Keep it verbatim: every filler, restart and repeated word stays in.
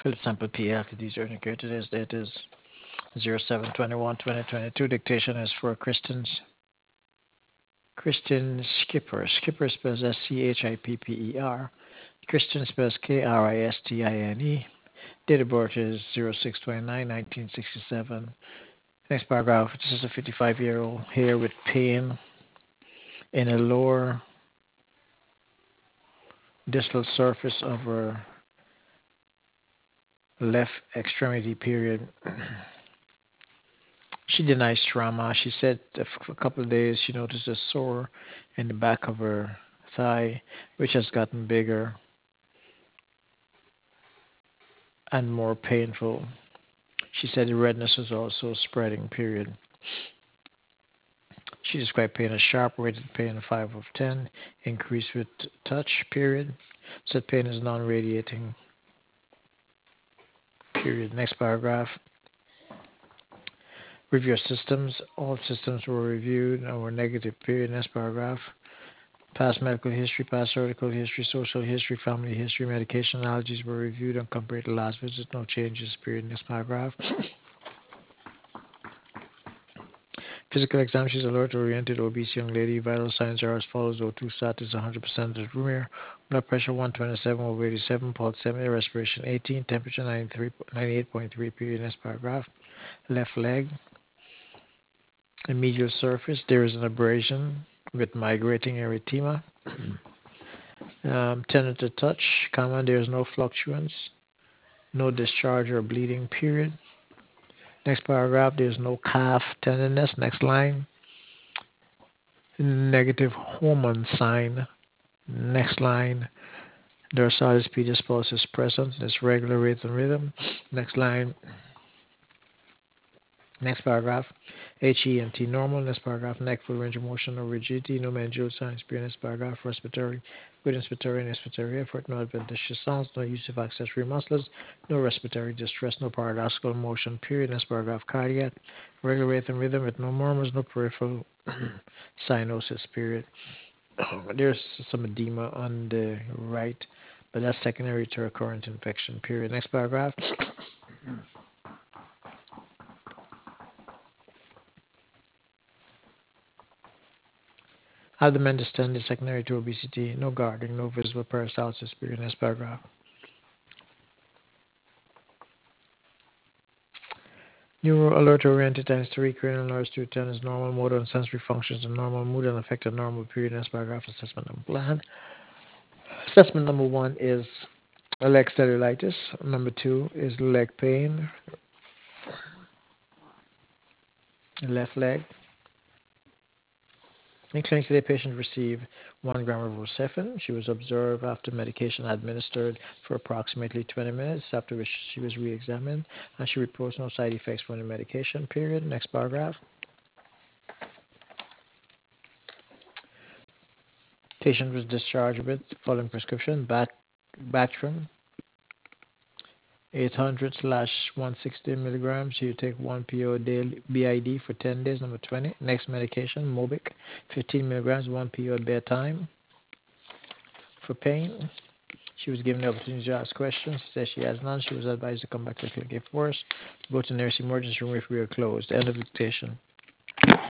Philip Sample P. After these urgent care today's date is zero seven twenty-one twenty twenty-two. Dictation is for Christians. Christian Skipper. Skipper spells S C H I P P E R. Christian spells K R I S T I N E. Date of birth is zero six twenty-nine nineteen sixty-seven. Next paragraph. This is a fifty-five-year-old here with pain in a lower distal surface of her left extremity period. She denies trauma. She said that for a couple of days she noticed a sore in the back of her thigh, which has gotten bigger and more painful. She said the redness was also spreading, period. She described pain as sharp, rated pain five of ten, increased with touch, period. Said pain is non-radiating, period. Next paragraph. Review your systems. All systems were reviewed and were negative, period. Next paragraph. Past medical history, past surgical history, social history, family history, medication allergies were reviewed and compared to last visit. No changes, period. Next paragraph. Physical exam, she's alert, oriented, obese young lady. Vital signs are as follows. O two status one hundred percent at room air. Blood pressure one twenty-seven over eighty-seven. Pulse seventy. Respiration eighteen. Temperature ninety-three, ninety-eight point three. Period. Next paragraph. Left leg. In medial surface, there is an abrasion with migrating erythema. um, tender to touch, comma, there is no fluctuance, no discharge or bleeding, period. Next paragraph, there's no calf tenderness. Next line, negative hormone sign. Next line, dorsalis pedis pulse is present. It's regular rate and rhythm. Next line, next paragraph, H E and T normal. Next paragraph, neck full range of motion or rigidity. No mandibular signs. Next paragraph, respiratory, good inspiratory and expiratory effort. No adventitious sounds. No use of accessory muscles. No respiratory distress. No paradoxical motion. Period. Next paragraph, cardiac, regular rate and rhythm with no murmurs. No peripheral cyanosis. Period. There's some edema on the right, but that's secondary to a current infection. Period. Next paragraph. Abdomen distended secondary to obesity, no guarding, no visible peristalsis. Period. Next paragraph. Neuro alert oriented times three, cranial nerves two ten is normal, motor and sensory functions are normal, mood and affected normal. Period. Next paragraph. Assessment of blood. Assessment number one is leg cellulitis. Number two is leg pain, left leg. In clinic today, patient received one gram of Rocephin. She was observed after medication administered for approximately twenty minutes, after which she was re-examined, and she reports no side effects from the medication, period. Next paragraph. Patient was discharged with following prescription, Bat- Bactrim, eight hundred slash one hundred sixty milligrams. You take one P O daily B I D for ten days. Number twenty. Next medication, Mobic, fifteen milligrams, one P O at bedtime for pain. She was given the opportunity to ask questions. She said she has none. She was advised to come back to the clinic if worse. Go to nurse emergency room if we are closed. End of dictation.